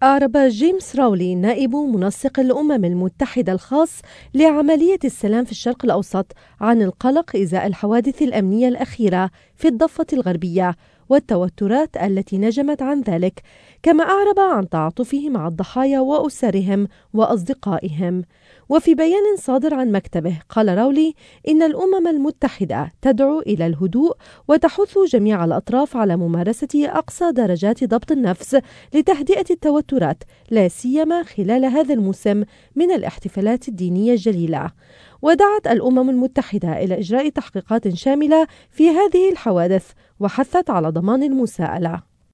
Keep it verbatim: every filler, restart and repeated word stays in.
أعرب جيمس راولي نائب منسق الأمم المتحدة الخاص لعملية السلام في الشرق الأوسط عن القلق إزاء الحوادث الأمنية الأخيرة في الضفة الغربية والتوترات التي نجمت عن ذلك، كما أعرب عن تعاطفه مع الضحايا وأسرهم وأصدقائهم. وفي بيان صادر عن مكتبه قال راولي إن الأمم المتحدة تدعو إلى الهدوء وتحث جميع الأطراف على ممارسة أقصى درجات ضبط النفس لتهدئة التوترات، لا سيما خلال هذا الموسم من الاحتفالات الدينية الجليلة. ودعت الأمم المتحدة إلى إجراء تحقيقات شاملة في هذه الحوادث، وحثت على ضمان المساءلة.